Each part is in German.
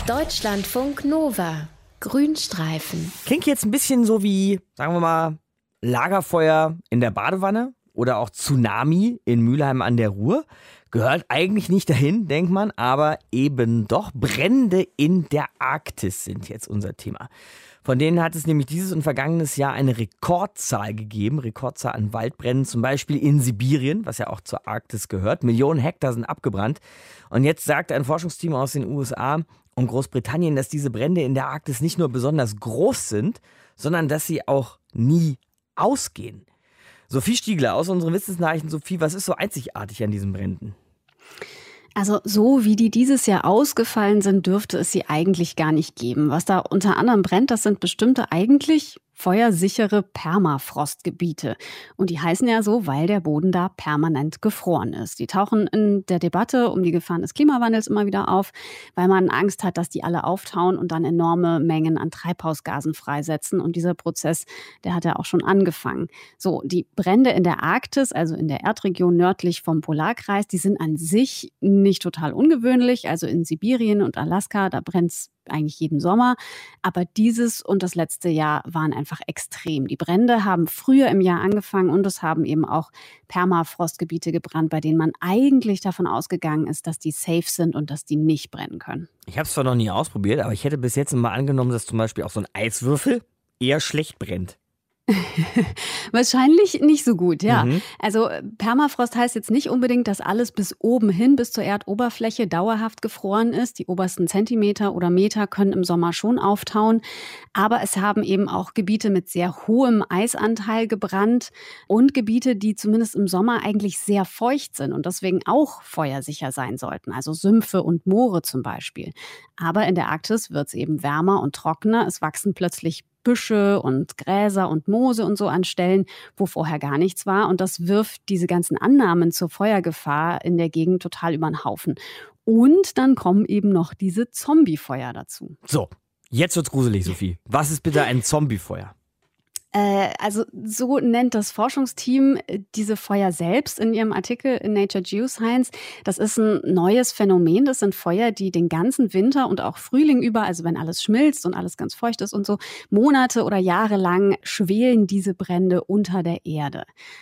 Deutschlandfunk Nova. Grünstreifen. Klingt jetzt ein bisschen so wie, sagen wir mal, Lagerfeuer in der Badewanne oder auch Tsunami in Mülheim an der Ruhr. Gehört eigentlich nicht dahin, denkt man, aber eben doch. Brände in der Arktis sind jetzt unser Thema. Von denen hat es nämlich dieses und vergangenes Jahr eine Rekordzahl gegeben. Rekordzahl an Waldbränden, zum Beispiel in Sibirien, was ja auch zur Arktis gehört. Millionen Hektar sind abgebrannt. Und jetzt sagt ein Forschungsteam aus den USA und Großbritannien, dass diese Brände in der Arktis nicht nur besonders groß sind, sondern dass sie auch nie ausgehen. Sophie Stiegler aus unseren Wissensnachrichten. Sophie, was ist so einzigartig an diesen Bränden? Also so wie die dieses Jahr ausgefallen sind, dürfte es sie eigentlich gar nicht geben. Was da unter anderem brennt, das sind bestimmte eigentlich feuersichere Permafrostgebiete. Und die heißen ja so, weil der Boden da permanent gefroren ist. Die tauchen in der Debatte um die Gefahren des Klimawandels immer wieder auf, weil man Angst hat, dass die alle auftauen und dann enorme Mengen an Treibhausgasen freisetzen. Und dieser Prozess, der hat ja auch schon angefangen. So, die Brände in der Arktis, also in der Erdregion nördlich vom Polarkreis, die sind an sich nicht total ungewöhnlich. Also in Sibirien und Alaska, da brennt es eigentlich jeden Sommer. Aber dieses und das letzte Jahr waren einfach extrem. Die Brände haben früher im Jahr angefangen und es haben eben auch Permafrostgebiete gebrannt, bei denen man eigentlich davon ausgegangen ist, dass die safe sind und dass die nicht brennen können. Ich habe es zwar noch nie ausprobiert, aber ich hätte bis jetzt immer angenommen, dass zum Beispiel auch so ein Eiswürfel eher schlecht brennt. Wahrscheinlich nicht so gut, ja. Also Permafrost heißt jetzt nicht unbedingt, dass alles bis oben hin, bis zur Erdoberfläche dauerhaft gefroren ist. Die obersten Zentimeter oder Meter können im Sommer schon auftauen. Aber es haben eben auch Gebiete mit sehr hohem Eisanteil gebrannt und Gebiete, die zumindest im Sommer eigentlich sehr feucht sind und deswegen auch feuersicher sein sollten. Also Sümpfe und Moore zum Beispiel. Aber in der Arktis wird es eben wärmer und trockener. Es wachsen plötzlich Büsche und Gräser und Moose und so an Stellen, wo vorher gar nichts war. Und das wirft diese ganzen Annahmen zur Feuergefahr in der Gegend total über den Haufen. Und dann kommen eben noch diese Zombiefeuer dazu. So, jetzt wird's gruselig, Sophie. Was ist bitte ein Zombiefeuer? Also so nennt das Forschungsteam diese Feuer selbst in ihrem Artikel in Nature Geoscience. Das ist ein neues Phänomen. Das sind Feuer, die den ganzen Winter und auch Frühling über, also wenn alles schmilzt und alles ganz feucht ist und so, Monate oder Jahre lang schwelen diese Brände unter der Erde.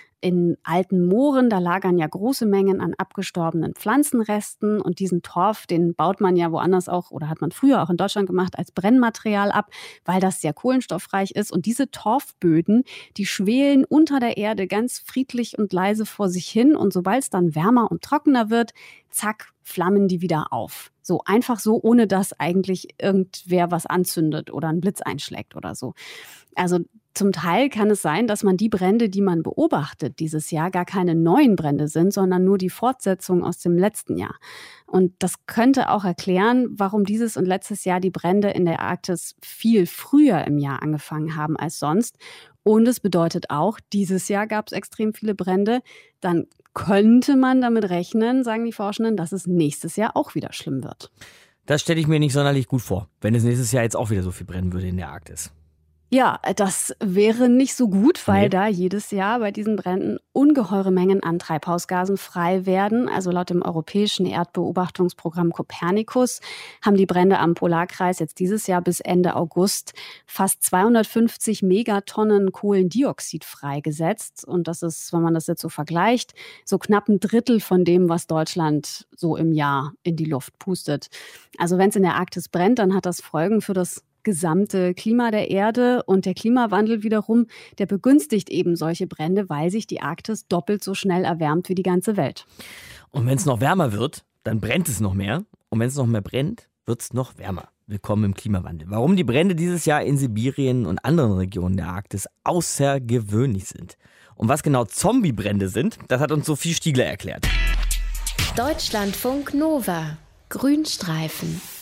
In alten Mooren, da lagern ja große Mengen an abgestorbenen Pflanzenresten und diesen Torf, den baut man ja woanders auch oder hat man früher auch in Deutschland gemacht als Brennmaterial ab, weil das sehr kohlenstoffreich ist. Und diese Torfböden, die schwelen unter der Erde ganz friedlich und leise vor sich hin und sobald es dann wärmer und trockener wird, zack, flammen die wieder auf. So einfach so, ohne dass eigentlich irgendwer was anzündet oder ein Blitz einschlägt oder so. Also zum Teil kann es sein, dass man die Brände, die man beobachtet dieses Jahr, gar keine neuen Brände sind, sondern nur die Fortsetzung aus dem letzten Jahr. Und das könnte auch erklären, warum dieses und letztes Jahr die Brände in der Arktis viel früher im Jahr angefangen haben als sonst. Und es bedeutet auch, dieses Jahr gab es extrem viele Brände. Dann könnte man damit rechnen, sagen die Forschenden, dass es nächstes Jahr auch wieder schlimm wird. Das stelle ich mir nicht sonderlich gut vor, wenn es nächstes Jahr jetzt auch wieder so viel brennen würde in der Arktis. Ja, das wäre nicht so gut, weil da jedes Jahr bei diesen Bränden ungeheure Mengen an Treibhausgasen frei werden. Also laut dem europäischen Erdbeobachtungsprogramm Copernicus haben die Brände am Polarkreis jetzt dieses Jahr bis Ende August fast 250 Megatonnen Kohlendioxid freigesetzt. Und das ist, wenn man das jetzt so vergleicht, so knapp ein Drittel von dem, was Deutschland so im Jahr in die Luft pustet. Also wenn es in der Arktis brennt, dann hat das Folgen für das gesamte Klima der Erde und der Klimawandel wiederum, der begünstigt eben solche Brände, weil sich die Arktis doppelt so schnell erwärmt wie die ganze Welt. Und wenn es noch wärmer wird, dann brennt es noch mehr. Und wenn es noch mehr brennt, wird es noch wärmer. Willkommen im Klimawandel. Warum die Brände dieses Jahr in Sibirien und anderen Regionen der Arktis außergewöhnlich sind. Und was genau Zombiebrände sind, das hat uns Sophie Stiegler erklärt. Deutschlandfunk Nova. Grünstreifen.